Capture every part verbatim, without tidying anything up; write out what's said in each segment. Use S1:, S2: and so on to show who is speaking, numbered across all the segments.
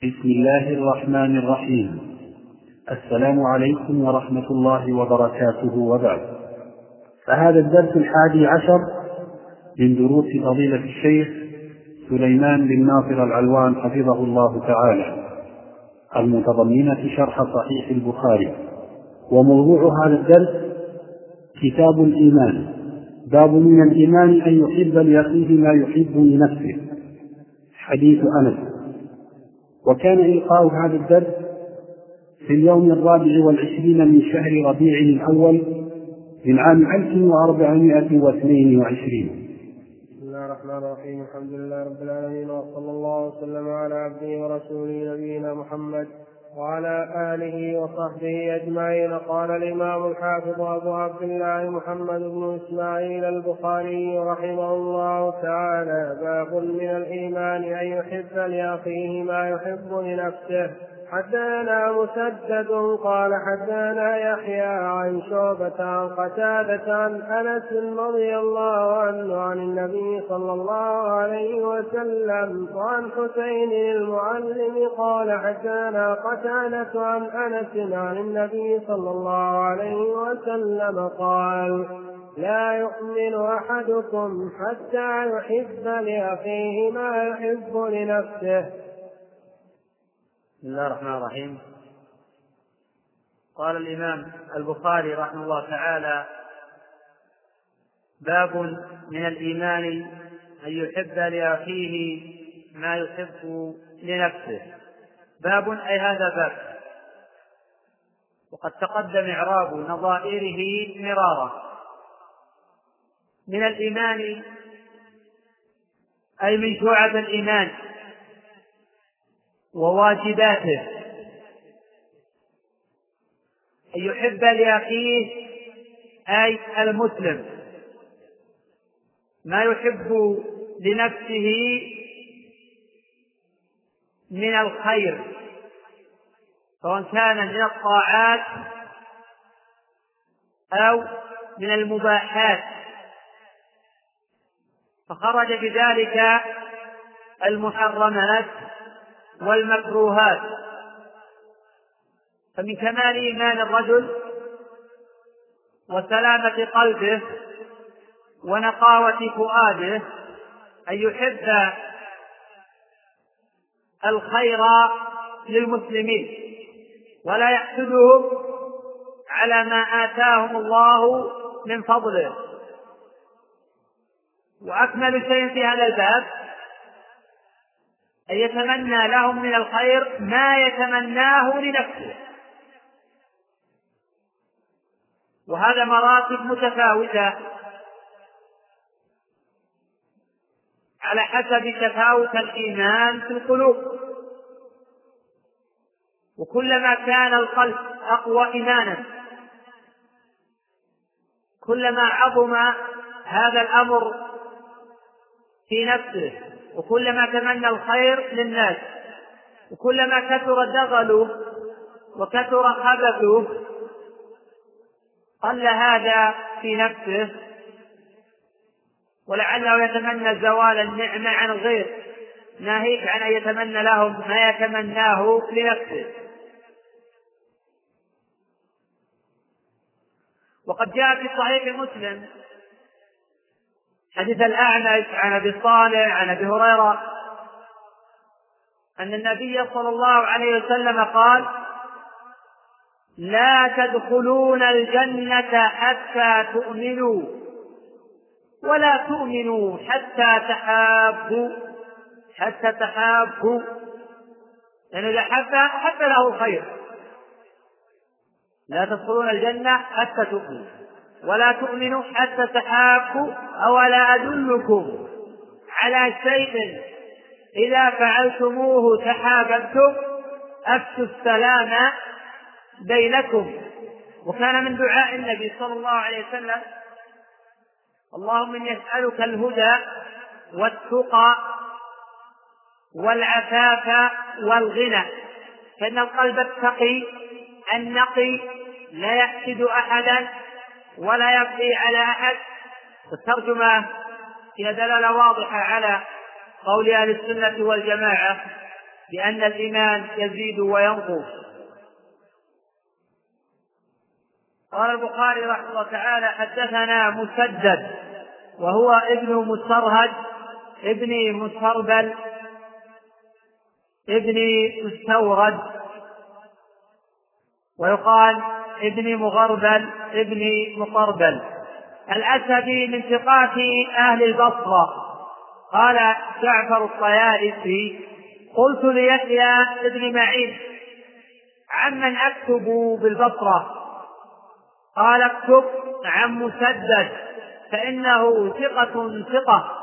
S1: بسم الله الرحمن الرحيم. السلام عليكم ورحمة الله وبركاته، وبعد. فهذا الدرس الحادي عشر من دروس فضيلة الشيخ سليمان بن ناصر العلوان حفظه الله تعالى، المتضمنة شرح صحيح البخاري. وموضوع هذا الدرس كتاب الإيمان، باب من الإيمان أن يحب لأخيه ما يحب لنفسه، حديث أنس. وكان إلقاء هذا الدرس في اليوم الرابع والعشرين من شهر ربيع الأول من عام ألف وأربعمائة واثنين وعشرين.
S2: بسم الله الرحمن الرحيم. الحمد لله رب العالمين، وصلى الله وسلم على عبده ورسوله نبينا محمد وعلى آله وصحبه أجمعين. قال الإمام الحافظ أبو عبد الله محمد بن إسماعيل البخاري رحمه الله تعالى: باب من الإيمان أن يحب لأخيه ما يحب لنفسه. حدثنا مسدد قال حدثنا يحيى عن شعبة عن قتادة عن أنس رضي الله عنه عن النبي صلى الله عليه وسلم وعن حسين المعلم قال حدثنا قتادة عن أنس عن النبي صلى الله عليه وسلم قال: لا يؤمن أحدكم حتى يحب لأخيه ما يحب لنفسه.
S3: بسم الله الرحمن الرحيم. قال الإمام البخاري رحمه الله تعالى: باب من الإيمان أن يحب لأخيه ما يحب لنفسه. باب أي هذا باب، وقد تقدم إعراب نظائره مرارا. من الإيمان أي من شعب الإيمان وواجباته، أن يحب لأخيه أي المسلم ما يحب لنفسه من الخير، سواء كان من الطاعات أو من المباحات، فخرج بذلك المحرمات والمكروهات. فمن كمال إيمان الرجل وسلامة قلبه ونقاوة فؤاده أن يحب الخير للمسلمين ولا يحسدهم على ما آتاهم الله من فضله. وأكمل شيء في هذا الباب أن يتمنى لهم من الخير ما يتمناه لنفسه، وهذا مراتب متفاوتة على حسب تفاوت الإيمان في القلوب. وكلما كان القلب أقوى إيمانا كلما عظم هذا الأمر في نفسه، وكلما تمنى الخير للناس، وكلما كثر دغله وكثر خبثه قل هذا في نفسه، ولعله يتمنى زوال النعمة عن الغير، ناهيك عن أن يتمنى لهم ما يتمناه لنفسه. وقد جاء في صحيح مسلم حديث الأعمش عن أبي صالح عن أبي هريرة أن النبي صلى الله عليه وسلم قال: لا تدخلون الجنة حتى تؤمنوا، ولا تؤمنوا حتى تحابوا حتى تحابوا لأن إذا حب حب له الخير. لا تدخلون الجنة حتى تؤمنوا ولا تؤمنوا حتى تحابوا، أولا أدلكم على شيء إذا فعلتموه تحاببتم؟ أفشوا السلام بينكم. وكان من دعاء النبي صلى الله عليه وسلم: اللهم إني أسألك الهدى والتقى والعفاف والغنى. فإن القلب التقي النقي لا يحسد أحدا ولا يبغي على أحد. والترجمة هي دلالة واضحة على قول أهل السنة والجماعة بأن الإيمان يزيد وينقص. قال البخاري رحمه الله تعالى: حدثنا مسدد وهو ابن مسرهد ابن مسربل ابن مستورد، ويقال ابن مغربل ابن مقربل الأسدي من ثقات أهل البصرة. قال جعفر الطيالسي: قلت ليحيى ابن معين: عمن أكتب بالبصرة؟ قال: اكتب عن مسدد فإنه ثقة ثقة.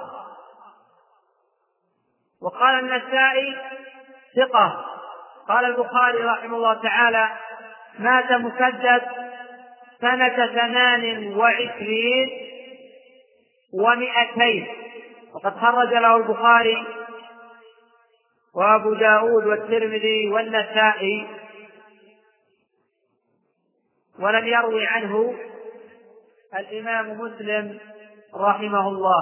S3: وقال النسائي: ثقة. قال البخاري رحمه الله تعالى: مات مسدد سنة ثمان وعشرين ومئتين، وقد خرج له البخاري وأبو داود والترمذي والنسائي، ولم يروي عنه الإمام مسلم رحمه الله.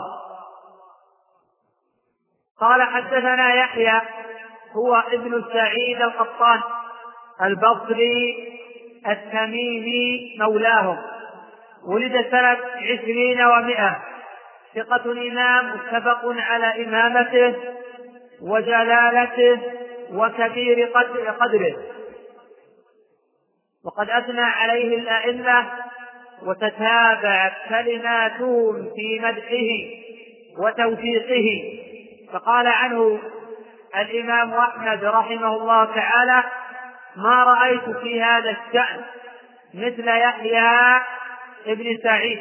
S3: قال: حدثنا يحيى هو ابن سعيد القطان البصري التميمي مولاهم، ولد سنة عشرين ومئة، ثقة إمام متفق على إمامته وجلالته وكبير قدره، وقد أثنى عليه الأئمة وتتابعت كلماتهم في مدحه وتوثيقه. فقال عنه الإمام أحمد رحمه الله تعالى: ما رأيت في هذا الشأن مثل يحيى ابن سعيد.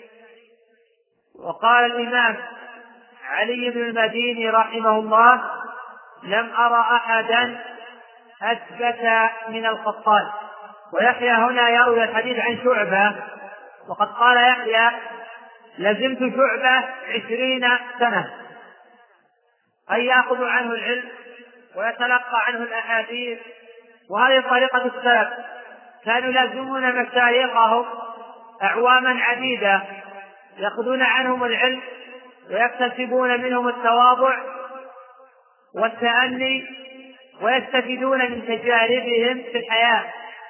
S3: وقال الإمام علي بن المديني رحمه الله: لم أرى أحدا أثبت من القطان. ويحيى هنا يروي الحديث عن شعبة، وقد قال يحيى: لزمت شعبة عشرين سنة، أي يأخذ عنه العلم ويتلقى عنه الأحاديث. وهذه طريقة السلف، كانوا يلزمون مشايخهم أعواما عديدة، يأخذون عنهم العلم ويكتسبون منهم التواضع والتأني ويستفيدون من تجاربهم في الحياة،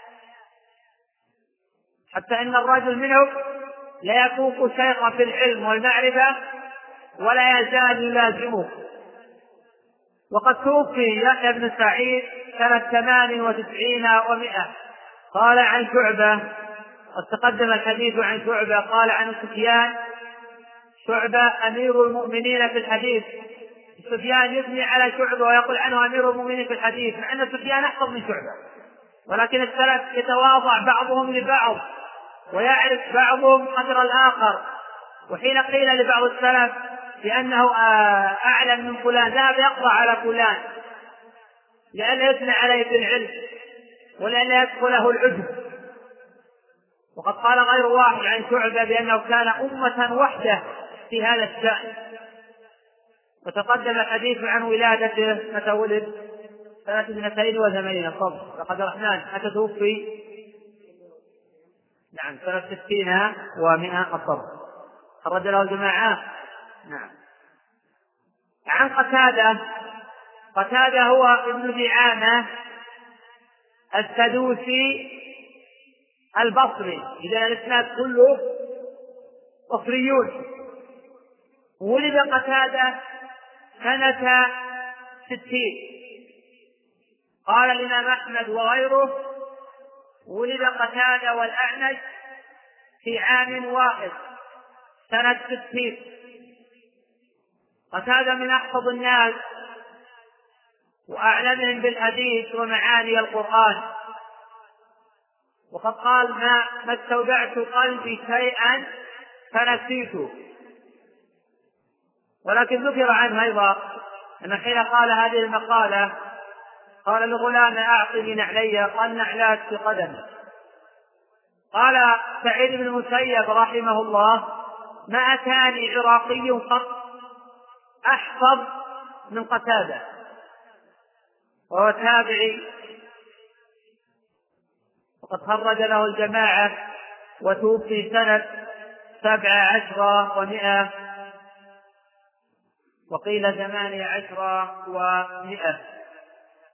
S3: حتى إن الرجل منهم لا يفوق شيخا في العلم والمعرفة ولا يزال يلازمه. وقد توفي يحيى بن سعيد سنة ثمان وتسعين ومئة. قال عن شعبة، قد تقدم الحديث عن شعبة، قال عن سفيان: شعبة أمير المؤمنين في الحديث. سفيان يبني على شعبة ويقول عنه أمير المؤمنين في الحديث، مع أن سفيان أحفظ من شعبة، ولكن السلف يتواضع بعضهم لبعض ويعرف بعضهم قدر الآخر. وحين قيل لبعض السلف بأنه أعلم من فلان ذهب يقضى على فلان لئلا يثنى عليه بالعلم ولئلا يدخله العجب. وقد قال غير واحد عن شعبة بأنه كان أمة وحده في هذا الشأن. وتقدم الحديث عن ولادته، متى ولد؟ سنة اثنتين وثمانين صبر لقد الرحمن. متى توفي؟ نعم سنة ستين ومئة الصبر. خرج له الجماعة. نعم. عن قتادة، قتادة هو ابن دعامة السدوسي البصري، إذا الإسناد كله بصريون. ولد قتادة سنة ستين. قال الإمام أحمد وغيره: ولد قتادة والأعمش في عام واحد سنة ستين. قتادة من أحفظ الناس وأعلمهم بالحديث ومعاني القرآن، وقد قال: ما, ما استودعت قلبي شيئا فنسيته. ولكن ذكر عنه أيضا أن حين قال هذه المقالة قال لغلام: أعطني نعلي، قال: نعلات في قدم. قال سعيد بن المسيب رحمه الله: ما أتاني عراقي قط أحفظ من قتادة، وهو تابعي، وقد خرج له الجماعة، وتوفي سنة سبع عشر ومئة، وقيل ثمانية عشر ومئة.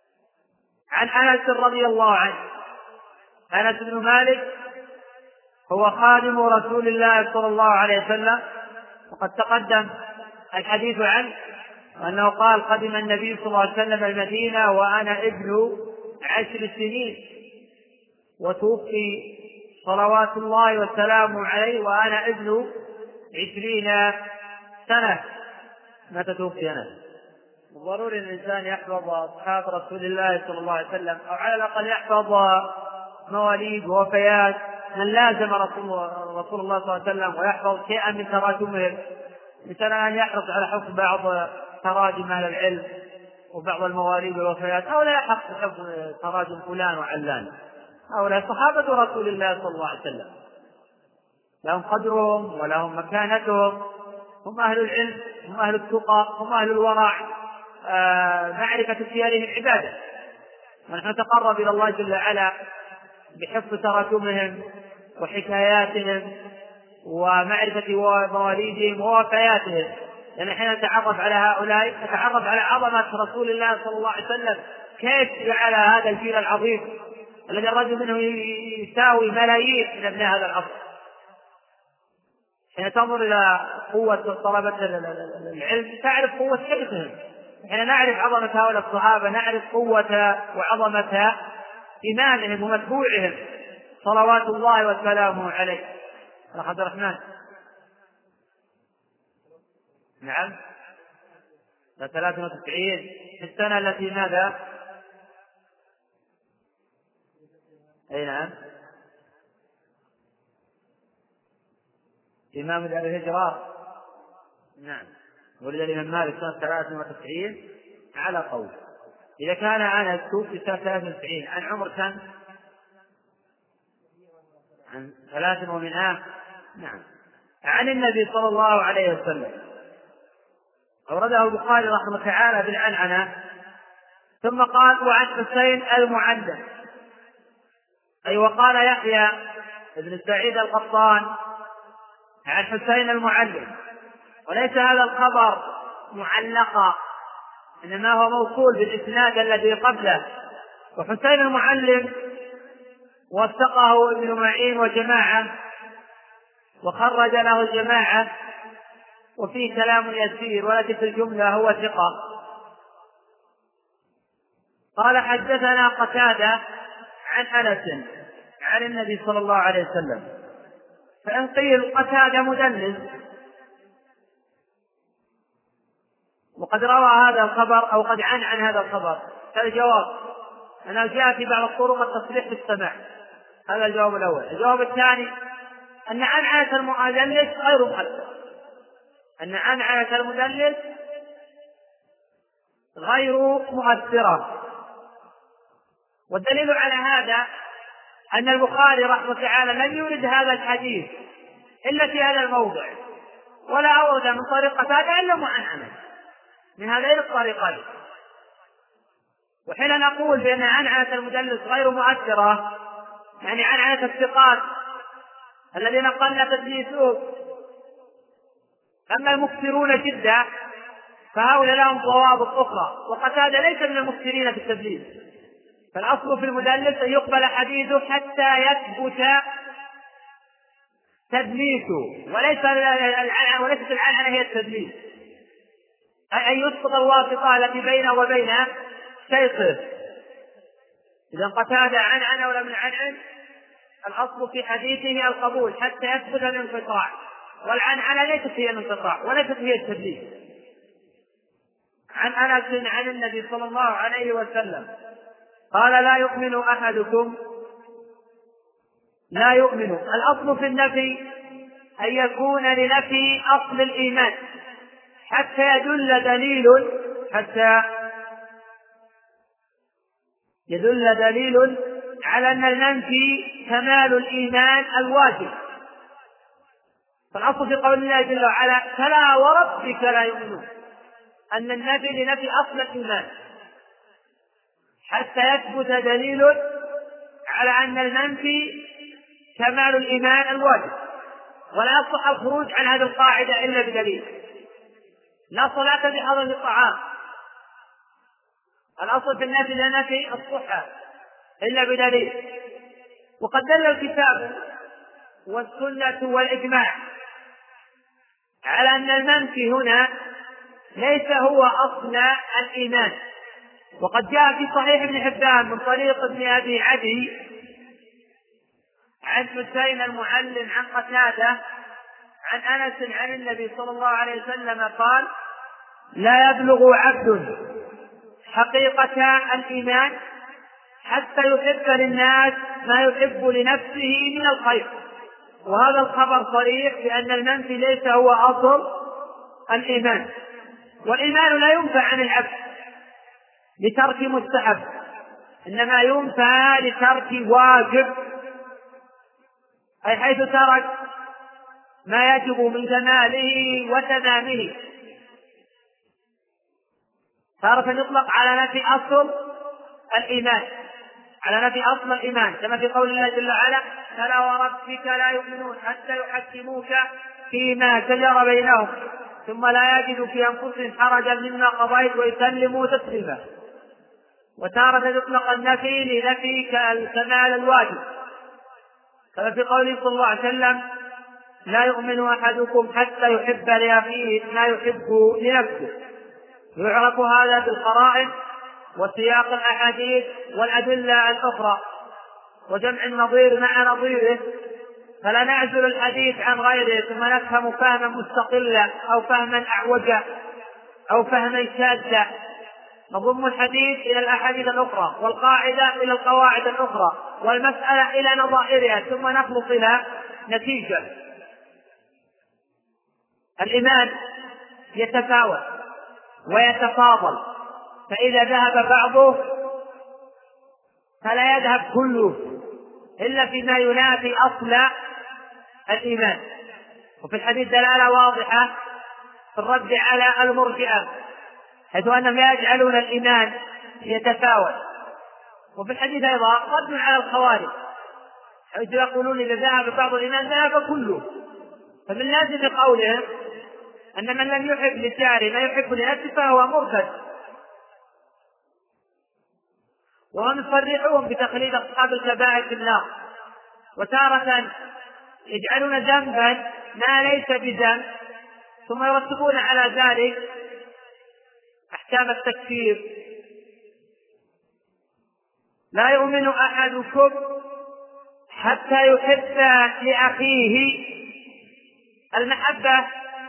S3: عن أنس رضي الله عنه. أنس بن مالك هو خادم رسول الله صلى الله عليه وسلم، وقد تقدم الحديث عنه أنه قال: قدم النبي صلى الله عليه وسلم المدينة وأنا ابن عشر سنين، وتوفي صلوات الله وسلامه عليه وأنا ابن عشرين سنة. متى توفي أنس؟ ضروري الإنسان يحفظ أصحاب رسول الله صلى الله عليه وسلم، أو على الأقل يحفظ مواليد ووفيات من لازم رسول, رسول الله صلى الله عليه وسلم، ويحفظ شيئا من تراجمهم. مثلا أن يحرص على حفظ بعض تراجم أهل العلم وبعض المواليد والوفيات، أو لا يحفظ حفظ تراجم فلان وعلان. هؤلاء صحابة رسول الله صلى الله عليه وسلم، لهم قدرهم ولهم مكانتهم، هم أهل العلم، هم أهل التقى، هم أهل الورع، آه معرفة سيرهم عبادة. ونحن نتقرب إلى الله جل وعلا بحفظ تراجمهم وحكاياتهم ومعرفة مواليدهم ووفياتهم، لأن حين نتعرف على هؤلاء نتعرف على عظمة رسول الله صلى الله عليه وسلم، كيف جعل هذا الجيل العظيم الذي الرجل منه يساوي ملايين من أبناء هذا العصر. حين تنظر إلى قوة طلبة العلم تعرف قوة شيخهم. حين نعرف عظمة هؤلاء الصحابة نعرف قوة وعظمة إمامهم ومتبوعهم صلوات الله وسلامه عليه. عبد الرحمن. نعم. ثلاثة وتسعين في السنة التي ماذا؟ أي نعم. إمام دار الهجرة. نعم. ولد الإمام مالك سنة ثلاثة وتسعين على قول. إذا كان أنس توفي سنة ثلاثة وتسعين عن عمر كم؟ عن ثلاث ومن عام. نعم. عن النبي صلى الله عليه وسلم. أورده البخاري رحمه الله تعالى بالعنعنة، ثم قال: وعن حسين المعلم، أي وقال يحيى بن سعيد القطان عن حسين المعلم. وليس هذا الخبر معلقا، إنما هو موصول بالإسناد الذي قبله. وحسين المعلم وثقه ابن معين وجماعة، وخرج له الجماعة، وفيه كلام يسير، ولكن في الجملة هو ثقة. قال: حدثنا قتادة عن أنس عن النبي صلى الله عليه وسلم. فإن قيل قتادة مدلس، وقد روى هذا الخبر أو قد عن عن هذا الخبر، فالجواب أنه جاء في بعض الطرق التصريح بالسماع. هذا الجواب الأول. الجواب الثاني أن عنعنة المدلس غير مؤثر، أن عنعنة المدلس غير مؤثرة. والدليل على هذا أن البخاري رحمه الله تعالى لم يورد هذا الحديث إلا في هذا الموضع، ولا أورد من طريق قتادة إلا معنعنة من هذين الطريقين. وحين نقول بأن عنعنة المدلس غير مؤثرة، يعني عنعنة الثقات الذين قل تدليسهم. أما المكثرون جدا فهؤلاء لهم ضوابط أخرى، وقتادة ليس من المكثرين في التدليس. فالأصل في المدلس أن يقبل حديثه حتى يثبت تدليسه، وليس وليست العنعنة هي التدليس، أي أن يسقط الواسطة التي بينه وبين شيخه. إذا قتادة عنعنة ولا من عنعن، الأصل في حديثه القبول حتى يثبت الانقطاع، والعنعنة ليست هي الانقطاع وليست هي التدليس. عن أنس عن النبي صلى الله عليه وسلم قال: لا يؤمن أحدكم لا يؤمن. الأصل في النفي أن يكون لنفي أصل الإيمان حتى يدل دليل حتى يدل دليل على أن المنفي كمال الإيمان الواجب. فالأصل في قول الله جل وعلا: فلا وربك لا يؤمنون، أن النفي لنفي أصل الإيمان حتى يثبت دليل على أن المنفي كمال الإيمان الواجب. ولا يصح الخروج عن هذه القاعدة إلا بدليل. لا صلاة بحضر الطعام الأصل في النفي لا نفي الصحة إلا بدليل. وقد دل الكتاب والسنة والإجماع على أن المنفي هنا ليس هو أصل الإيمان. وقد جاء في صحيح ابن حبان من طريق ابن أبي عدي عن حسين المعلم عن قتادة عن أنس عن النبي صلى الله عليه وسلم قال: لا يبلغ عبد حقيقة الإيمان حتى يحب للناس ما يحب لنفسه من الخير. وهذا الخبر صريح بأن المنفي ليس هو أصل الإيمان. والإيمان لا ينفى عن العبد لترك مستحب، إنما ينفى لترك واجب، أي حيث ترك ما يجب من كماله وتمامه. تارة يطلق على نفي أصل الإيمان، على نفي أصل الإيمان، كما في قول الله جل وعلا: فلا وربك لا يؤمنون حتى يحكموك فيما شجر بينهم ثم لا يجدوا في أنفسهم حرجا مما قضيت ويسلموا تسليما. وتارة يطلق النفي لنفي كمال الواجب، كما في قوله صلى الله عليه وسلم: لا يؤمن أحدكم حتى يحب لأخيه ما يحب لنفسه. يعرف هذا بالقرائن وسياق الأحاديث والأدلة الأخرى وجمع النظير مع نظيره، فلا نعزل الحديث عن غيره ثم نفهم فهما مستقلا أو فهما أعوجا أو فهما شاذا. نضم الحديث إلى الأحاديث الأخرى والقاعدة إلى القواعد الأخرى والمسألة إلى نظائرها ثم نخلص إلى نتيجة. الإيمان يتفاوت ويتفاضل، فإذا ذهب بعضه فلا يذهب كله إلا فيما ينافي أصل الإيمان. وفي الحديث دلالة واضحة في الرد على المرجئة، حيث أنهم لا يجعلون الإيمان يتفاوت. وفي الحديث أيضا رد على الخوارج، حيث يقولون إذا ذهب بعض الإيمان ذهب كله. فمن لازم قولهم أن من لم يحب لجاره ما يحب لنفسه فهو مرتد. وهم يصرحون بتخليد أصحاب الكبائر في النار، وتارة يجعلون ذنبا ما ليس بذنب ثم يرتبون على ذلك أحكام التكفير. لا يؤمن أحدكم حتى يحب لأخيه. المحبة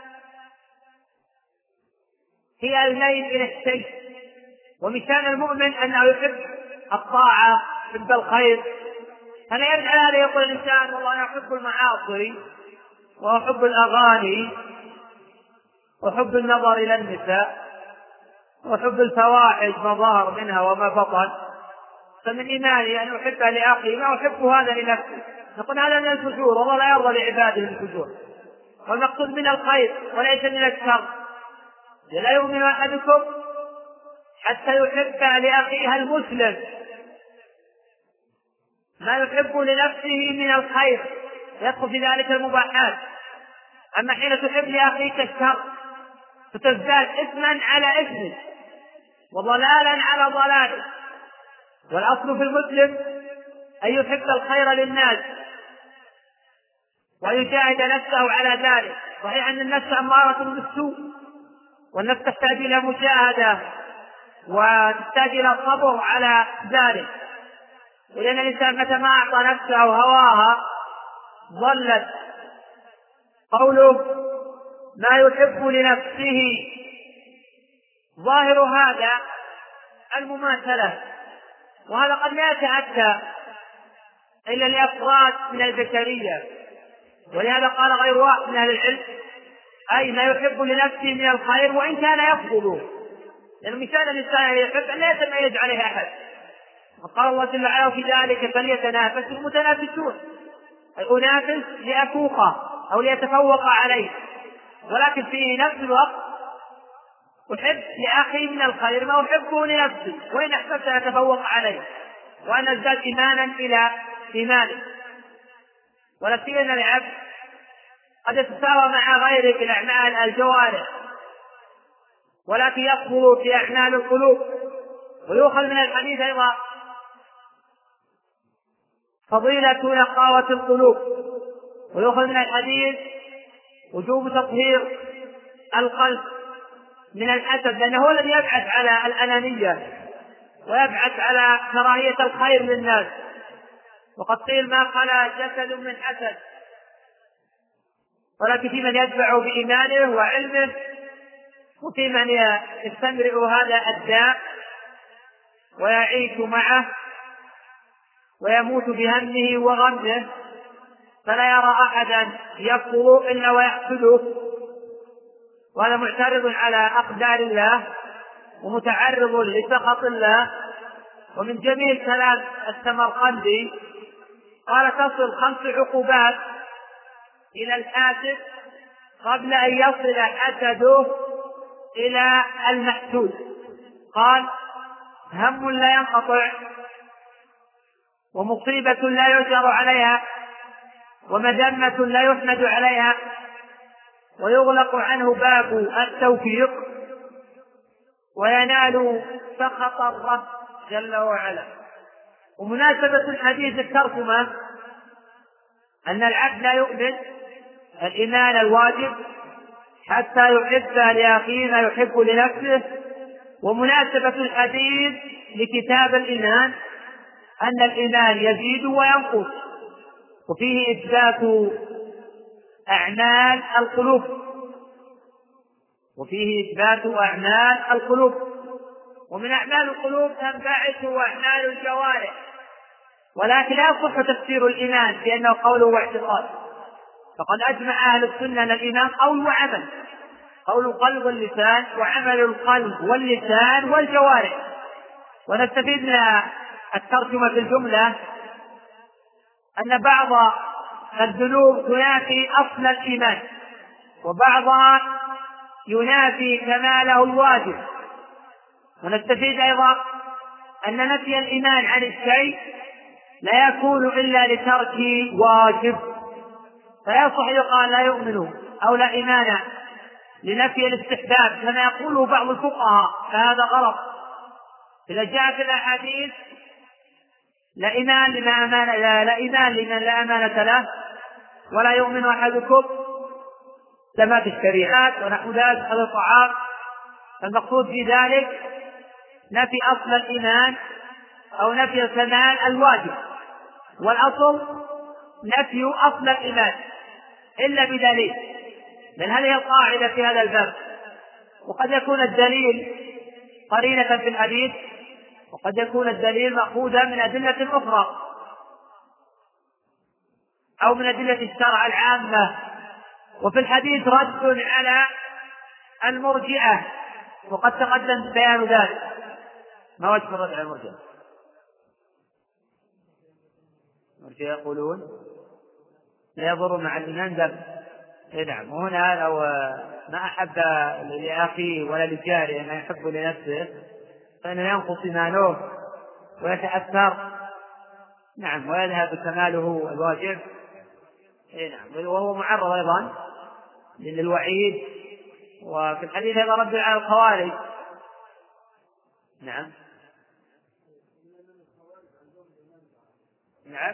S3: هي الميل إلى الشيء، ومثال المؤمن أنه يحب الطاعة، يحب الخير. فلا يجعل هذا يقول الإنسان: والله أنا أحب المعاصي وأحب الأغاني وأحب النظر إلى النساء وأحب الفواحش ما ظهر منها وما بطن، فمن إيماني أن أحب لأخي ما أحب هذا لنفسي. نقول هذا من الفجور، والله لا يرضى لعباده الفجور، والمقصود من الخير وليس من الشر. لا يؤمن أحدكم حتى يحب لأخيه المسلم ما يحب لنفسه من الخير، يدخل في ذلك المباحات. أما حين تحب لأخيك الشر فتزداد إثما على إثمه وضلالا على ضلاله. والأصل في المسلم أن يحب الخير للناس ويجاهد نفسه على ذلك. صحيح أن النفس أمارة بالسوء، والنفس تحتاج إلى مجاهدة وتحتاج إلى صبر على ذلك، ولأن الإنسان متى ما أعطى نفسه هواها ظلت. قوله ما يحب لنفسه ظاهر هذا المماثلة، وهذا قد لا يتأتى إلا لأفراد من البشرية، ولهذا قال غير واحد من أهل العلم: أي ما يحب لنفسه من الخير وإن كان يفضل. لأن يعني مثال الإنسان يحب أن لا يتميز عليه أحد، وقال الله جل وعلا: في ذلك فليتنافس المتنافسون، أي أنافس لأفوقه أو ليتفوق عليه، ولكن في نفس الوقت أحب لأخي من الخير ما أحبه لنفسي، وإن أحببت أن أتفوق عليه وأن أزداد إيمانا إلى إيمانه. ولكن العبد قد يتساوى مع غيره في الأعمال الجوارح، ولكن يفضل في أعمال القلوب، ويؤخذ من الحديث أيضا فضيلة نقاوة القلوب، ويؤخذ من الحديث وجوب تطهير القلب من الحسد، لأنه هو الذي يبعث على الأنانية ويبعث على كراهية الخير للناس. وقد قيل ما خلا جسد من حسد، ولكن في من يتبع بإيمانه وعلمه، وفي من يستمرئ هذا الداء ويعيش معه ويموت بهمه وغمه، فلا يرى أحدا يكفر إلا ويحسده، وهذا معترض على أقدار الله ومتعرض لسخط الله. ومن جميل كلام السمرقندي قال تصل خمس عقوبات إلى الحاسد قبل أن يصل حسده إلى المحسود. قال: هم لا ينقطع، ومصيبة لا يجر عليها، ومذمة لا يحمد عليها، ويغلق عنه باب التوفيق، وينال سخط الرب جل وعلا. ومناسبة الحديث الترجمة أن العبد لا يؤمن الإيمان الواجب حتى يحب لأخيه ما يحب لنفسه. ومناسبة الحديث لكتاب الإيمان أن الإيمان يزيد وينقص، وفيه إثبات أعمال القلوب وفيه إثبات أعمال القلوب ومن أعمال القلوب تنبعث أعمال الجوارح، ولكن لا يصح تفسير الإيمان بأنه قول واعتقاد، فقد أجمع أهل السنة أن الإيمان قول وعمل، قول القلب واللسان، وعمل القلب واللسان والجوارح. ونستفيد من الترجمة في الجملة أن بعض الذنوب تنافي أصل الإيمان، وبعضها ينافي كماله الواجب. ونستفيد أيضا أن نفي الإيمان عن الشيء لا يكون إلا لترك واجب، فلا يصح يقال لا يؤمن أو لا إيمان لنفي الاستحباب كما يقوله بعض الفقهاء، فهذا غلط. إذا جاء في الأحاديث لا إيمان لمن أمانة لا, لا إيمان لمن لا أمانة له، ولا يؤمن أحدكم كما في الشريعات ونحو ذلك هذا الطعام، فالمقصود في ذلك نفي أصل الإيمان أو نفي الكمال الواجب، والأصل نفي أصل الإيمان إلا بدليل، لأن هذه القاعدة في هذا الباب. وقد يكون الدليل قرينة في الحديث، وقد يكون الدليل مأخوذا من أدلة أخرى أو من أدلة الشرع العامة. وفي الحديث رد على المرجئة، وقد تقدم بيان ذلك. ما وجه الرد على المرجئة؟ المرجئة يقولون لا يضر مع الإيمان ذنب. إيه نعم. وهنا لو ما أحب لأخيه ولا لجاره ما يحب لنفسه فإنه ينقص إيمانه ويتأثر، نعم، ويذهب كماله الواجب. إيه نعم. وهو معرض أيضا للوعيد. وفي الحديث أيضا رد على الخوارج. نعم نعم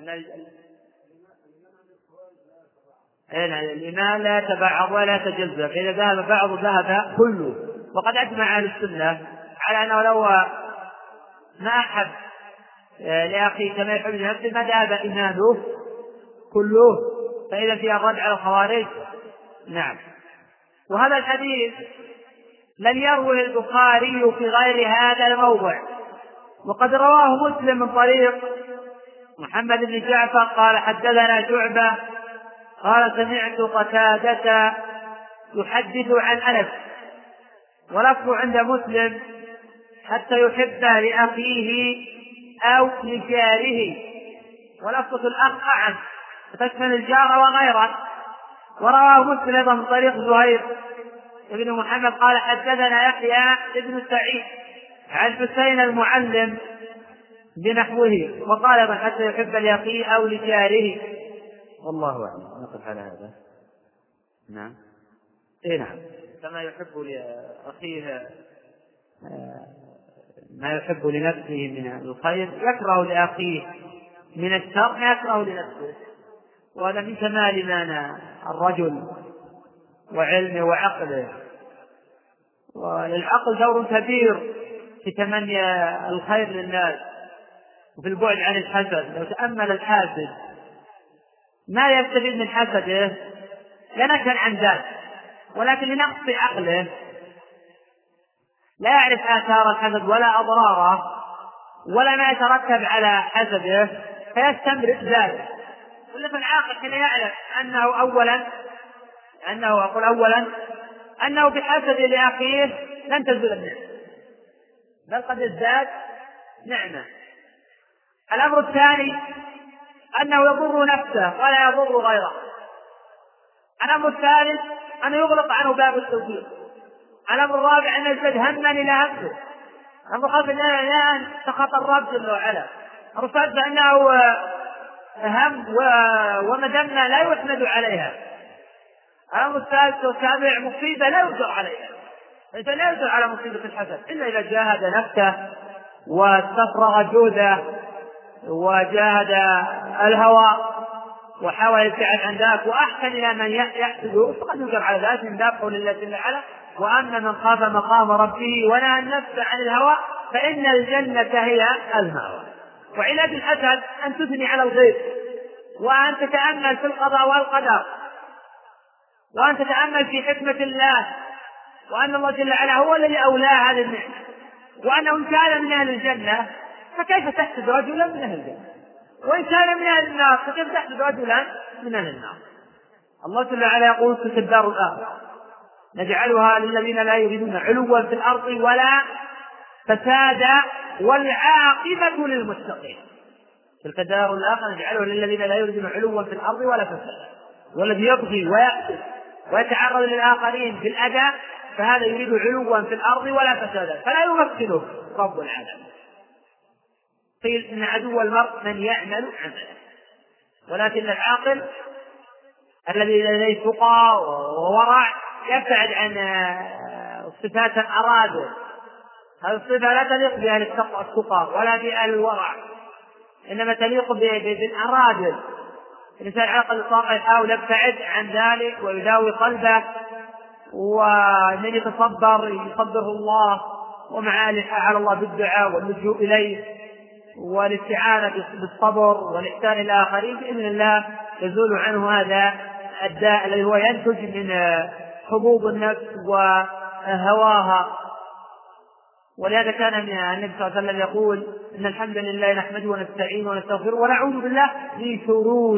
S3: إيه نعم. الإيمان لا يتبعض ولا يتجزأ، فإذا ذهب بعض ذهب كله. وقد أجمع أهل السنة على أنه لو ما أحب لأخي كما يحب لنفسه ما ذهب إيمانه كله، فإذا فيها الرد على الخوارج. نعم. وهذا الحديث لم يروه البخاري في غير هذا الموضع، وقد رواه مسلم من طريق محمد بن جعفر قال حدثنا شعبة قال سمعت قتادة يحدث عن أنس، ولفظ عند مسلم حتى يحبه لأخيه أو لجاره، ولفظة الأخ أعم فتشمل الجار وغيره. ورواه مسلم أيضا من طريق زهير ابن محمد قال حدثنا يحيى ابن سعيد عن حسين المعلم بنحوه، وقال أيضا حتى يحب لأخيه أو لجاره. والله أعلم. نقف على هذا. نعم. إيه نعم. كما يحب لأخيه ما يحب لنفسه من الخير يكره لأخيه من الشر ما يكره لنفسه. وهذا من كمال إيمان الرجل وعلمه وعقله. وللعقل دور كبير في تمني الخير للناس وفي البعد عن الحسد. لو تأمل الحاسد ما يستفيد من حسده لنكل عن ذلك، ولكن لنقص عقله لا يعرف آثار الحسد ولا أضراره ولا ما يترتب على حسده فيستمر ذلك. ولا فالعاقل حين يعلم أنه أولا أنه أقول أولا أنه بحسد لأخيه لن تزول النعمة بل قد ازداد نعمة. الأمر الثاني أنه يضر نفسه ولا يضر غيره. الأمر الثالث أنه يغلق عنه باب التوفيق. الأمر الرابع أنه يزداد هما إلى همه. الأمر الخامس أن سخط الرب جل وعلا. الأمر السادس أنه هم ومدمة لا يحمد عليها. الأمر السادس والسابع مصيبة لا يقدر عليها. إذا لا يقدر على مصيبة الحسد إلا إذا جاهد نفسه واستفرغ جهده وجاهد الهوى وحاول الابتعاد عن ذلك وأحسن إلى من يحسده فقد يقدر على ذلك من باب قول الله جل وعلا وأما من خاف مقام ربه ونهى النفس عن الهوى فإن الجنة هي المأوى. وعلاج الحسد أن تثني على الغيب وأن تتأمل في القضاء والقدر وأن تتأمل في حكمة الله وأن الله جل وعلا هو الذي أولى هذه النعمة وأنه إن كان من أهل الجنة فكيف تحسد رجلا من أهل الجنة وإن كان من أهل النار فكيف تحسد رجلا من أهل النار. الله جل وعلا يقول في الدار الآخرة نجعلها للذين لا يريدون علوا في الأرض ولا فسادا والعاقبة للمتقين. تلك الدار الآخرة نجعلها للذين لا يريدون علوا في الأرض ولا فسادا والذي يبغي ويأكل ويتعرض للآخرين بالأذى فهذا يريد علوا في الأرض ولا فسادا فلا يمثله رب العالمين. قيل إن عدو المرء من يعمل عمله ولكن العاقل الذي لديه تقى وورع يبتعد عن صفات الأراذل. هذه الصفة لا تليق بأهل التقى ولا بأهل الورع إنما تليق بالأراذل. الإنسان عاقل الطاقة يحاول يبتعد عن ذلك ويداوي قلبه ومن يتصبر يصبره الله ومع على الله بالدعاء واللجوء إليه والاستعانة بالصبر والإحسان إلى الآخرين بإذن الله يزول عنه هذا الداء الذي هو ينتج من حبوب النفس وهواها. ولهذا كان النبي صلى الله عليه وسلم يقول إن الحمد لله نحمده ونستعينه ونستغفره ونعوذ بالله من شرور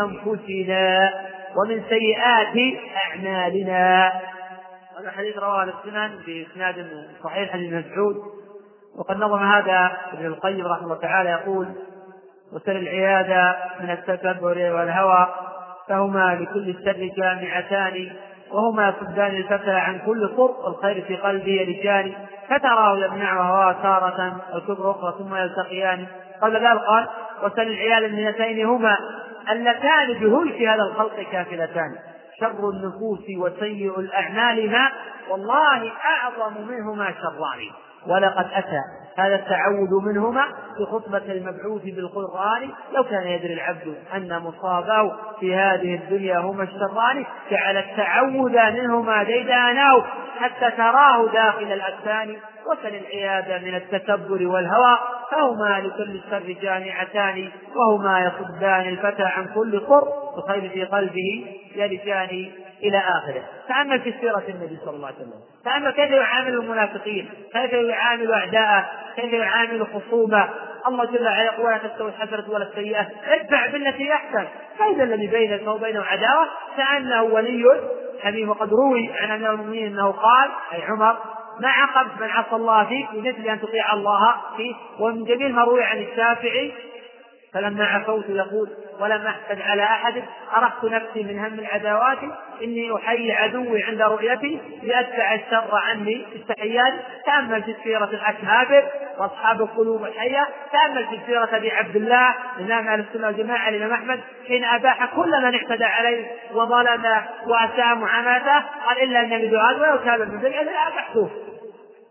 S3: أنفسنا ومن سيئات أعمالنا. هذا حديث رواه السنن بإسناد صحيح حديث مسعود. وقد نظم هذا ابن القيم رحمه الله تعالى يقول وسل العيادة من التكبر والهوى فهما لكل الشر جامعتان وهما يصدان الفتى عن كل طرق الخير في قلبه يلجان فتراه يمنع هواه تارة الكبر أخرى ثم يلتقيان. قبل ذلك قال وسل العيال المنتين هما اللتان بهلك هذا الخلق كافلتان شر النفوس وسيء الأعمال ما والله أعظم منهما شران ولقد أتى هذا التعود منهما في خطبة المبعوث بالقرآن لو كان يدري العبد أن مصابه في هذه الدنيا هما الشران جعل التعود منهما ديدانه حتى تراه داخل الأجسام وسل العياذ من التكبر والهوى فهما لكل الشر جامعتان وهما يصدان الفتى عن كل قر الخير في قلبه يلجان إلى آخره. تأمل في سيرة النبي صلى الله عليه وسلم تأمل كيف يعامل المنافقين كيف يعامل أعداءه كيف يعامل خصومه. الله جل وعلا يقول ولا تستوي الحسنة ولا السيئة ادفع بالتي أحسن فإذا الذي بينك وبينه عداوة كأنه ولي حميم. وقد روي عن أمير المؤمنين أنه قال أي عمر ما عقبت من عصى الله فيك بمثل أن تطيع الله فيه. ومن جميل ما روي عن الشافعي فلما عفوت يقول ولم أحسد على أحد أرحت نفسي من هم العداوات إني أحيي عدوي عند رؤيتي لأدفع الشر عني في التحيات. تأمل في سيرة الأكابر وأصحاب القلوب الحية. تأمل في سيرة أبي عبد الله إمام أهل السنة والجماعة الإمام أحمد حين أباح كل من اعتدى عليه وظلم وأساء معاملته قال إلا أن بدعاء ولو كان من ذلك لا أبحثه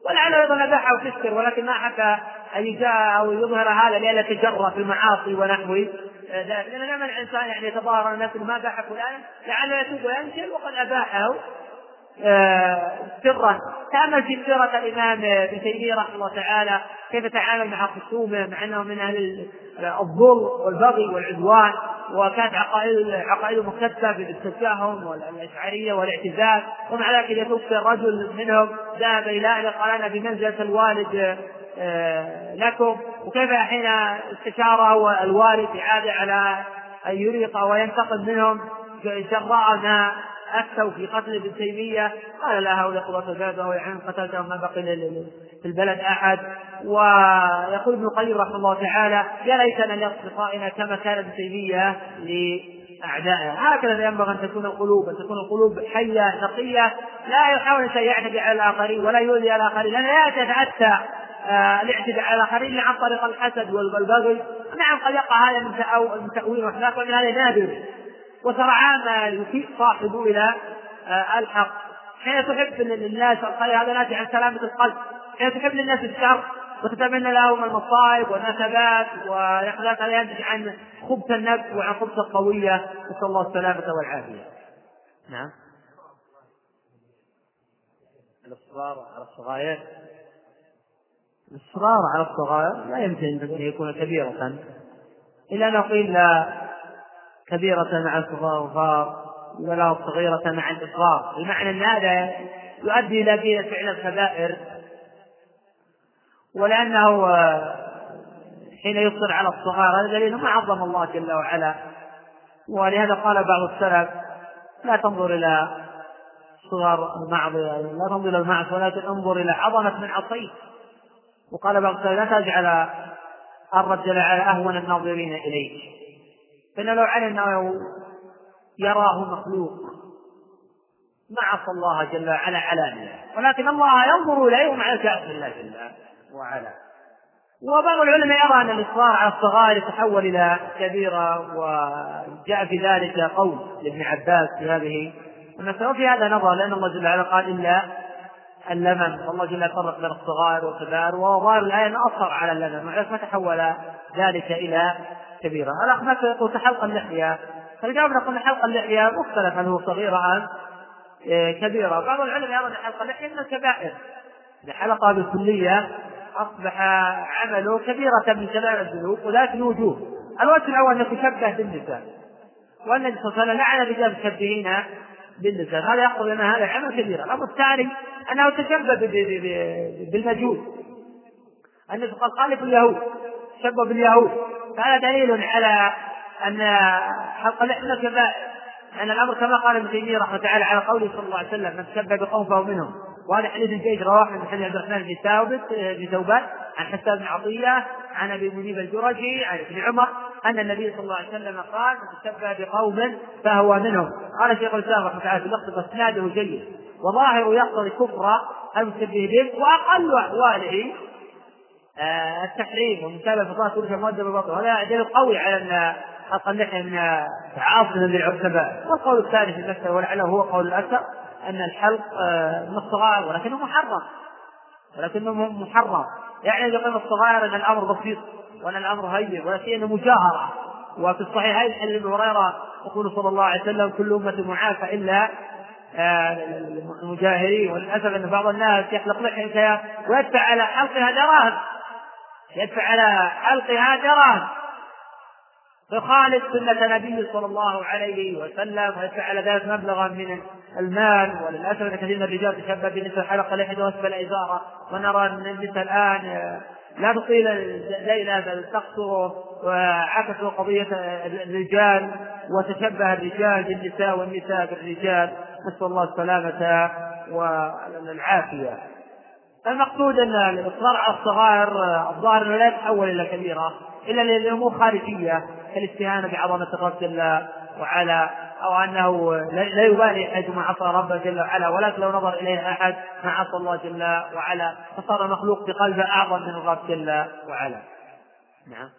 S3: ولعل أيضا أباحه وتذكر، ولكن ما حتى أن يجاء أو يظهر هذا لئلا يتجرأ في المعاصي ونحوه، لأن دائما الإنسان يعني يتظاهر نفسه ما أباح فلان لعل يتوب وينكر وقد أباحه سرا. تأمل في سيرة الإمام ابن تيمية رحمه الله تعالى كيف تعامل مع خصومه مع أنه من أهل الظلم والبغي والعدوان، وكانت عقائد عقائد مكتسبة بالتشاهم والأشعرية والاعتزال، ومع ذلك يتوفى الرجل منهم ذهب إلى أهله قال أنا بمنزلة الوالد لكم، وكيف حين استشاره الوالد إعادة على أن يريق وينتقم منهم جراء ما أفتوا في قتل ابن تيمية قال لا هؤلاء قضاة البلد وهو يعلم قتلتهم ما بقي في البلد أحد. ويقول ابن القيم رحمه الله تعالى يا ليتنا لأصدقائنا كما كان ابن تيمية لأعدائه. هكذا ينبغي أن تكون القلوب، أن تكون القلوب حية نقية، لا يحاول أن يعتدي على الآخرين ولا يؤذي الآخرين، لأنه لا يتأتى الاعتداء على الآخرين عن طريق الحسد والبغي. نعم قد يقع هذا من تأويل وحلاك، ومن هذا نادر، وسرعان ما يسيء صاحبه إلى الحق. حين تحب للناس الخير هذا ناتج عن سلامة القلب، حين تحب للناس الشر وتتمنى لهم المصائب والنكبات ويحدث هذا ينتج عن خبث النفس وعن خبث القوية، نسأل الله السلامة والعافية. نعم. الإصرار على الصغائر، الإصرار على الصغائر لا يمكن أن يكون كبيرة إلا أن قيل لا كبيرة مع الصغار ولا صغيرة مع الإصرار، بمعنى أن هذا يؤدي إلى فعل الكبائر، ولأنه حين يصر على الصغار هذا دليل ما عظم الله جل وعلا. ولهذا قال بعض السلف لا تنظر إلى صغار المعصية، لا تنظر إلى المعصية ولكن انظر إلى عظمة من عصيت. وقال بعض السلف لا تجعل الرجل على أهون الناظرين إليك، فإن لو علم أنه يراه مخلوق ما عصى الله جل وعلا علانية، ولكن الله ينظر إليه مع كأس الله جل وعلا. وبعض العلماء يرى أن الإصرار على الصغائر يتحول إلى كبيرة، وجاء في ذلك قول لابن عباس في هذه المسألة، وفي هذا نظر لأن الله جل وعلا قال إلا اللمم، والله جل يفرق بين الصغائر والكبائر، وظاهر الآية أنه أصر على اللمم، وعلى ما تحول ذلك إلى كبيرة. الأخ مثلا يقول كحلق اللحية، فالجواب نقول حلق اللحية مختلف هل هو صغيرة أم كبيرة. بعض العلماء يرون حلق اللحية من الكبائر، إذا حلقها بالكلية أصبح عمله كبيرة من كبائر الذنوب، وذلك الوجوه. الوجه الأول أنه تشبه بالنساء، وأن النبي صلى الله عليه وسلم لعن الرجال المشبهين بالنساء، هذا يقول أن هذا عمل كبير. الأمر الثاني أنه تشبه بالمجوس، النبي قال خالف اليهود، تشبه باليهود، فهذا دليل على أن حلق اللحية من الكبائر، أن الأمر كما قال ابن تيمية رحمه الله تعالى على قوله صلى الله عليه وسلم من تشبه بقوم فهو منهم. وهذا حديث جيد رواه من حديث عبد الرحمن بن ثابت بن ثوبان عن حسان بن عطية عن أبي منيب الجرجي عن ابن عمر أن النبي صلى الله عليه وسلم قال من تشبه بقوم فهو منهم. قال شيخ الإسلام رحمه الله تعالى في اللقطة اسناده جيد، وظاهر يقتضي كفر المشبه به، وأقل أحواله التحريم ومتابعة فضائل كل شيء مؤدب بالباطل. هذا دليل قوي على أن حلق اللحية من عاصم للعتباء. والقول الثاني في المسألة ولعله هو قول الأكثر أن الحلق من الصغائر ولكنه محرم، ولكنه محرم يعني يقول الصغائر أن الأمر بسيط وأن الأمر هين، ولكنه مجاهرة. وفي الصحيحين حديث ابن هريرة يقول صلى الله عليه وسلم كل أمة معافى إلا المجاهرين. وللأسف أن بعض الناس يحلق لحيته ويدفع على حلقها دراهم، يدفع على حلقها دراهم فخالف سنة النبي صلى الله عليه وسلم، ويدفع على ذلك مبلغا من المال. وللأسف أن كثير من الرجال تشبه بنساء حلق لحيته واسفل إزاره، ونرى أن النساء الآن لا تطيل ليلة بل تقصر، وعكسوا قضية الرجال وتشبه الرجال بالنساء والنساء بالرجال، نسأل الله السلامة والعافية. المقصود أن الإصرار على الصغائر الظاهر أنه لا يتحول إلى كبيرة إلا للأمور خارجية كالاستهانة بعظمة الرب جل وعلا، أو أنه لا يبالي حيث ما عصى ربه جل وعلا، ولكن لو نظر إليه أحد ما عصى الله جل وعلا فصار مخلوق بقلبه أعظم من الرب جل وعلا. نعم.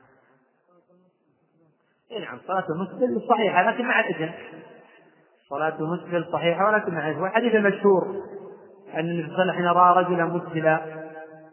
S3: إيه نعم صلاة المسلم صحيحة لكن مع الإذن، صلاة المسلم صحيحة ولكن مع الإذن. والحديث المشهور أن النبي صلى الله عليه وسلم حين رأى رجلا مسبلا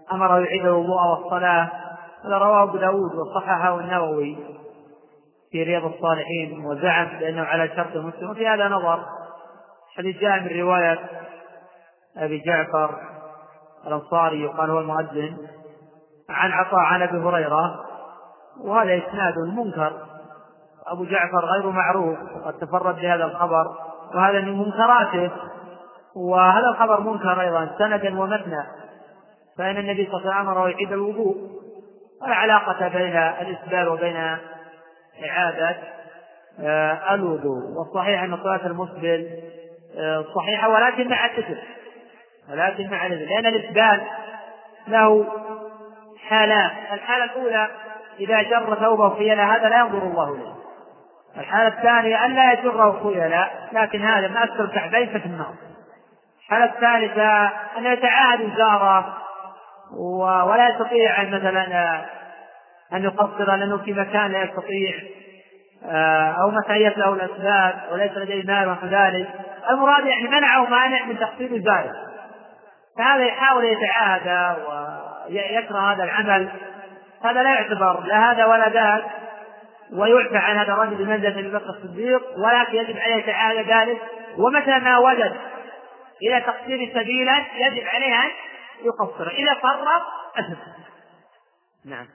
S3: أمر يعيد الوضوء والصلاة، هذا رواه أبو داود وصححه النووي في رياض الصالحين، وزعم بأنه على شرط مسلم. وفي هذا نظر، حديث جاء من رواية أبي جعفر الأنصاري يقال هو المؤذن عن عطاء عن أبي هريرة، وهذا إسناد منكر، أبو جعفر غير معروف وقد تفرد بهذا الخبر، وهذا من منكراته، وهذا الخبر منكر أيضا سندا ومتنا، فإن النبي صلى الله عليه وسلم أمر يعيد الوضوء، ولا علاقة بين الإسبال وبين إعادة آه الوضوء. والصحيح أن صلاة المسبل آه صحيحة ولكن مع الإثم، ولكن مع الإثم، لأن الإسبال له حالات. الحالة الأولى إذا جر ثوبه خيلا، هذا لا ينظر الله إليه. الحالة الثانية أن لا يجره خيلا، لكن هذا ما أكثر كعبين في النار. الحالة الثالثة أن يتعاهد إزاره ولا يستطيع مثلا أن يقصر لأنه في مكان لا يستطيع، أو متعيت له الأسباب وليس لديه مال ونحو ذلك. المراد يعني منعه مانع من تقصير إزاره، فهذا يحاول يتعاهد ويكره هذا العمل، هذا لا يعتبر لا هذا ولا ذاك، ويعفى عن هذا الرجل بمنزلة أبي بكر الصديق، ولكن يجب عليه يتعاهد ذلك، ومتى ما وجد إلى تقصير سبيلا يجب عليه أن يقصر، إذا فرط أثم. نعم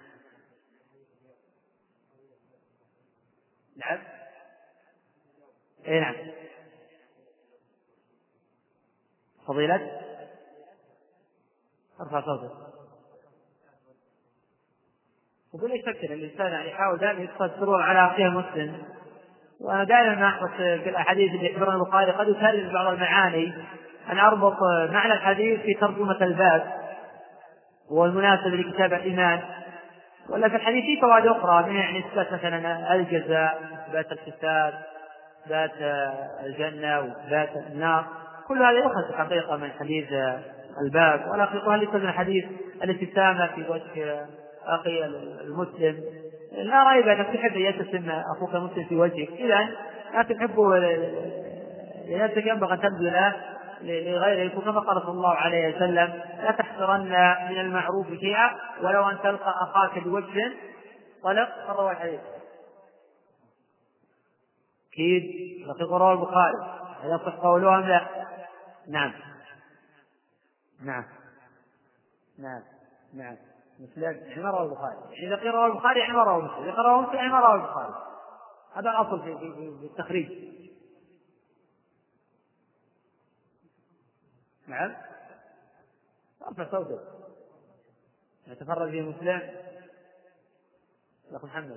S3: نعم إيه نعم فضيلة ارفع صوتك. يقول يفكر الإنسان يحاول دائما يدخل السرور على أخيه المسلم، وأنا دائما ما أحبط في الأحاديث اللي يخبرنا البخاري قد يكرر بعض المعاني، أن أربط معنى الحديث في ترجمة الباب والمناسب لكتاب الإيمان، ولا في الحديث في فوائد أخرى من يعني إثبات مثلا الجزاء، إثبات الحساب، إثبات الجنة وإثبات النار، كل هذا يؤخذ حقيقة من حديث الباب. ولا حقيقة ليس من حديث الابتسامة في وجه أخي المسلم، لا ريب أنك تحب أن يبتسم أخوك المسلم في وجهك، إذا لا تحبه لنفسك ينبغي أن تبذل لغيرك، كما قال صلى الله عليه وسلم: لا تحقرن من المعروف شيئا ولو أن تلقى أخاك بوجه طلق. رواه الحديث أكيد في رواه البخاري، هل يصح قولها أم لا؟ نعم نعم نعم نعم مسلم يعني رواه البخاري، إذا قيل رواه البخاري يعني رواه مسلم، إذا رواه مسلم يعني رواه البخاري، هذا الأصل في, في, في التخريج. نعم ارفع صوتك. يتفرد به مسلم يا محمد.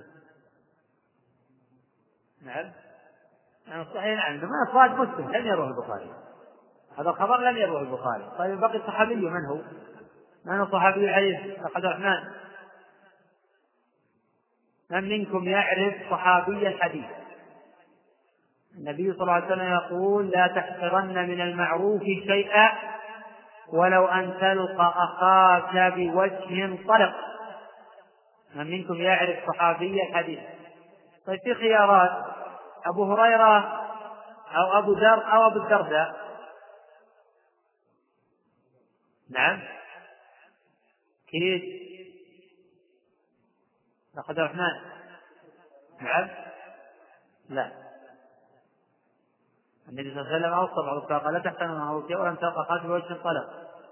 S3: نعم يعني صحيح، نعم ما أفراد مسلم لم يروه البخاري، هذا الخبر لم يروه البخاري. طيب بقي الصحابي من هو؟ من هو صحابي الحديث؟ عبد الرحمن، من منكم يعرف صحابي الحديث؟ النبي صلى الله عليه وسلم يقول: لا تحقرن من المعروف شيئا ولو أن تلقى أخاك بوجه طلق. من منكم يعرف صحابي الحديث؟ طيب في خيارات: أبو هريرة أو أبو ذر أو أبو الدرداء. نعم كيف عبد الرحمن؟ نعم لا، النبي صلى الله عليه وسلم أوصى بعض الصحابة: لا تحتمل المعروف ولم تلقى أخاك بوجه طلق.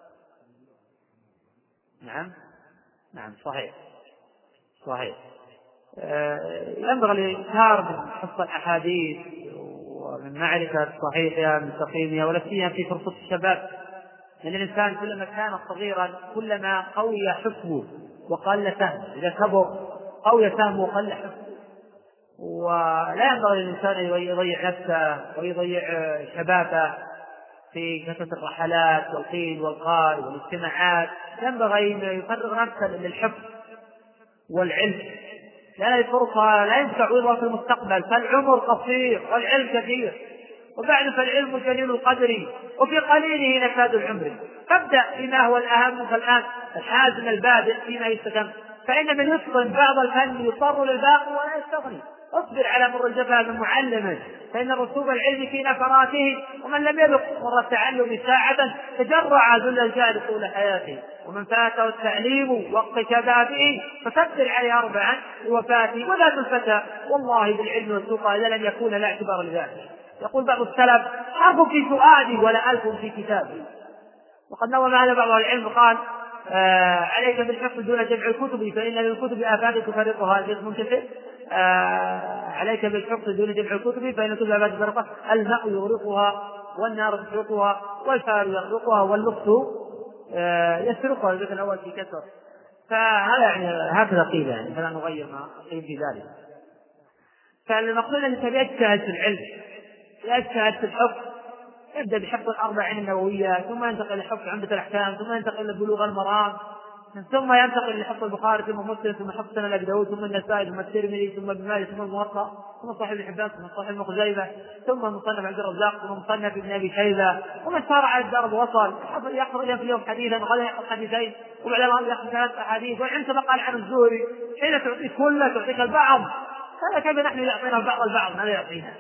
S3: نعم نعم صحيح صحيح. آه ينبغي الإكثار من حفظ الأحاديث ومن معرفة صحيحها من سقيمها، ولا سيما في فرصة الشباب، لأن الإنسان كلما كان صغيرا كلما قوي حفظه وقل فهمه، إذا كبر قوي فهمه وقل حفظه، ولا ينبغي للإنسان يضيع نفسه ويضيع شبابه في كثرة الرحلات والقيل والقال والاجتماعات. ينبغي يفرغ نفسه للحفظ والعلم، لأن الفرصة لا ينفع عوضها في المستقبل، فالعمر قصير والعلم كثير، وبعد فالعلم جليل القدر وفي قليله نفاد العمر. فابدأ بما هو الأهم، فالآن الحازم البادئ فيما يستتم، فإن من يتقن بعض الفن يضطر للباقي ولا يستغني، اصبر على مر الجفا من معلمه، فإن رسوب العلم في نفراته، ومن لم يذق مر التعلم ساعة تجرع ذل الجهل طول حياته، ومن فاته التعليم وقت شبابه فكبر عليه أربعا لوفاته. وذات الفتى والله بالعلم والتقى إذا لم يكون لا اعتبار لذاته. يقول بعض السلف: حرف في فؤادي ولا ألف في كتابي. وقد نظم هذا بعض العلم قال: آه عليك بالحفظ دون جمع الكتب، فإن للكتب آفات تفرقها. الجسم منتفع. آه عليك بالحفظ دون جمع الكتب فإن الكتب آفات تفرقها. الماء يغرقها والنار تحرقها والفار يخرقها واللص آه يسرقها. البيت الأول في كسر. فهذا يعني هكذا قيل، يعني فلا نغير ما قيل في ذلك. فالمقصود أن يجتهد في العلم، يجتهد في الحفظ، يبدأ بحفظ الأربعين النووية، ثم ينتقل لحفظ عمدة الأحكام، ثم ينتقل لبلوغ المرام، ثم ينتقل لحفظ البخاري، ثم مسلم، ثم حفظ سنن أبي داود، ثم النسائي، ثم الترمذي، ثم ابن ماجه، ثم الموطأ، ثم صحيح ابن حبان، ثم صحيح ابن خزيمة، ثم مصنف عبد الرزاق، ثم مصنف ابن أبي شيبة. ومن سار على الدرب وصل يحفظ في اليوم حديثا وغدا يحفظ حديثين وبعدين يحفظ ثلاث أحاديث. والعلم سبق عن الزهري: حين تعطيك كله تعطيك البعض. هذا كيف نحن يعطينا البعض البعض؟ ماذا يعطينا؟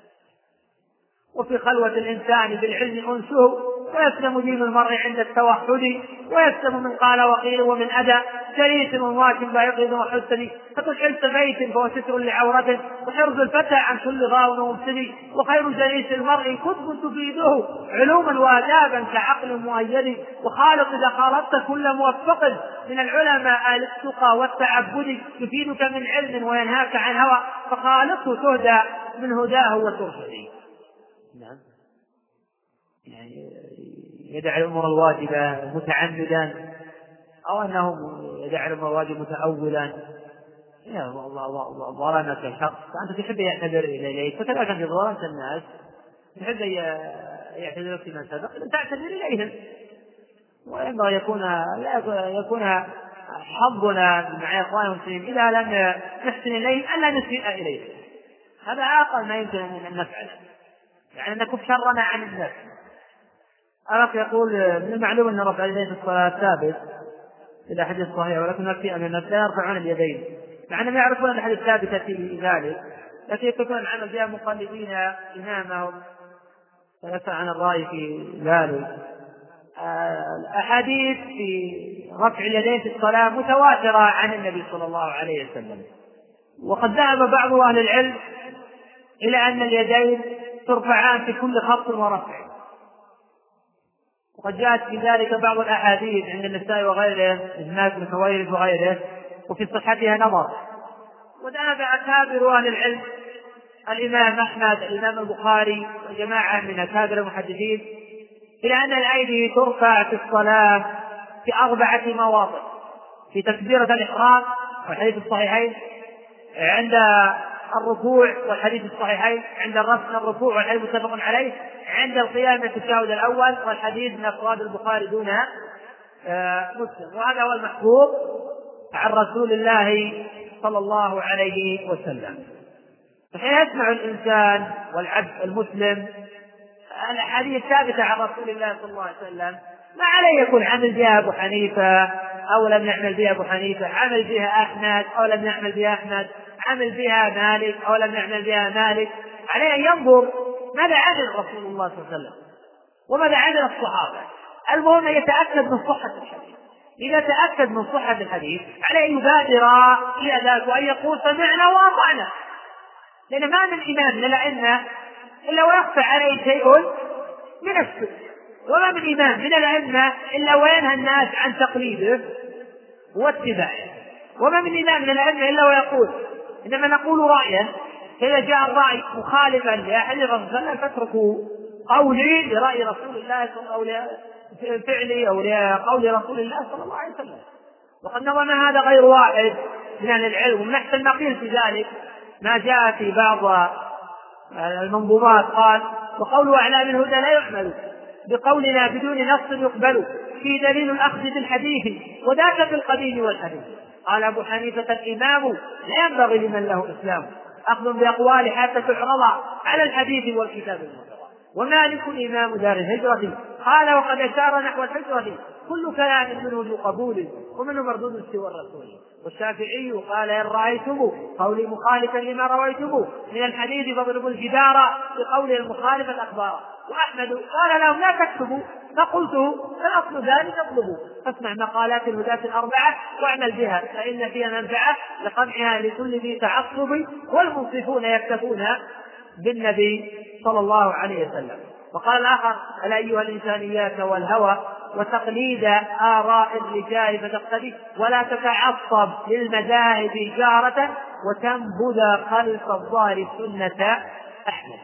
S3: وفي خلوة الإنسان بالعلم أنسه، ويسلم دين المرء عند التوحد، ويسلم من قال وقيل ومن أدى، شريك وواكب ويقظ وحسن. فقد حلت بيت فهو ستر لعورته، وحرز الفتى عن كل غاون ومبتدي. وخير جليس المرء كتب تفيده علوما وآدابا كعقل مؤيد. وخالق إذا خالطت كل موفق من العلماء آل التقى والتعبد، يفيدك من علم وينهاك عن هوى، فخالقه تهدى من هداه وترشد. نعم. يعني يدع الأمور الواجبة متعمدا، أو أنه يدع الأمور الواجبة متأولا. يا ظلمك شخص فأنت تحب يعتذر إليه، فكذلك أنت ظلمت الناس تحب يعتذر فيما سبق تعتذر إليهم. وينبغي يكون يكون حظنا مع إخوان المسلمين إذا لم نحسن إليهم ألا نسيء إليهم. هذا أقل ما يمكن أن نفعله، يعني نكف شرنا عن الناس. أخ يقول: من المعلوم أن رفع اليدين في الصلاة ثابت في الأحاديث الصحيحة، ولكن نفي أن الناس لا يرفعون اليدين، مع أنهم يعرفون الأحاديث الثابتة في ذلك، لكن يكون العمل بها مقلدين إمامهم فيدفع عن الرأي في ذلك. الأحاديث في رفع اليدين في الصلاة متواترة عن النبي صلى الله عليه وسلم، وقد ذهب بعض أهل العلم إلى أن اليدين ترفعان في كل خفض ورفع، وقد جاءت في ذلك بعض الأحاديث عند النسائي وغيره، ابن بن حويرث وغيره، وفي صحتها نظر. وذهب أكابر أهل العلم الإمام أحمد، الإمام البخاري، وجماعة من أكابر المحدثين إلى أن الأيدي ترفع في الصلاة في أربعة مواضع: في تكبيرة الإحرام والحديث الصحيحين، عند الركوع والحديث الصحيحين، عند الرفع من الركوع والحديث متفق عليه، عند القيام من التشهد الأول والحديث من أفراد البخاري دون مسلم. وهذا هو المحفوظ عن رسول الله صلى الله عليه وسلم. فحين يسمع الإنسان والعبد المسلم الأحاديث ثابتة عن رسول الله صلى الله عليه وسلم، ما عليه يكون عمل بها أبو حنيفة أو لم يعمل بها أبو حنيفة، عمل بها أحمد أو لم يعمل بها أحمد، عمل بها مالك أو لم يعمل بها مالك. عليه أن ينظر ماذا عمل رسول الله صلى الله عليه وسلم وماذا عمل الصحابة. المهم يتأكد من صحة الحديث. إذا تأكد من صحة الحديث عليه أن يبادر إلى ذلك وأن يقول: سمعنا وأطعنا. لأن ما من إمام من الأئمة إلا ويخفى عليه شيء من السنة، وما من إمام من الأئمة إلا وينهى الناس عن تقليده واتباعه، وما من إمام من الأئمة إلا ويقول: إنما نقول رأيا، فإذا جاء الرأي مخالفا لأحد الرسول صلى الله عليه وسلم فاتركوا قولي لرأي رسول الله صلى الله عليه وسلم، فعلي أو لقول رسول الله صلى الله عليه وسلم. وقد نظم هذا غير واحد من أهل العلم. ومن أحسن النقيل في ذلك ما جاء في بعض المنظومات قال: وقول أعلام الهدى لا يعمل بقولنا بدون نص يقبل، في دليل الأخذ بالحديث وذاك في القديم والحديث. قال أبو حنيفة: الإمام لا ينبغي لمن له إسلام أخذ بأقوال حتى تعرض على الحديث والكتاب المتواتر. ومالك إمام دار الهجرة قال: وقد أشار نحو الحجرة كل كلام منه ذو قبول ومنه مردود سوى الرسول. والشافعي قال إن رأيتم قولي مخالفا لما رويتم من الحديث فاضربوا الجدار بقول المخالف الأخبار. وأحمد قال لهم لا تكتبوا ما قلته فالأصل ذلك اطلبوا فاسمع مقالات الهداة الأربعة واعمل بها فإن فيها منفعة لقمعها لكل ذي تعصب والمنصفون يكتفون بالنبي صلى الله عليه وسلم. وقال الآخر ألا أيها الإنسان إياك والهوى وتقليد آراء الرجال فتقتدي ولا تتعصب للمذاهب جارة وتنبذ خلف الظاهر سنة أحمد.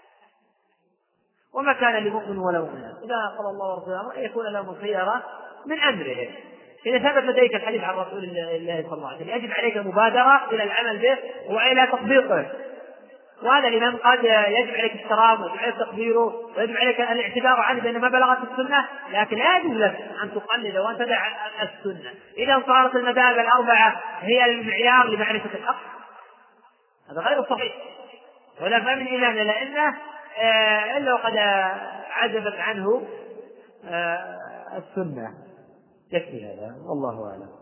S3: وما كان لمؤمن ولا مؤمنة إذا قال الله ورسوله أن يكون لهم الخيرة من أمره. إذا ثبت لديك الحديث عن رسول الله صلى الله عليه وسلم يجب عليك مبادرة إلى العمل به وإلى تطبيقه. وهذا الإمام قد يجب عليك احترامه ويجب عليك تقديره ويجب عليك الاعتذار عنه بأن ما بلغت السنة، لكن لا يجوز لك أن تقلد وأن تدع السنة. إذا صارت المذاهب الأربعة هي المعيار لمعرفة الحق هذا غير صحيح ولا ما من إيمان لأنه آه إلا وقد عجبت عنه آه السنة. يكفي هذا والله أعلم.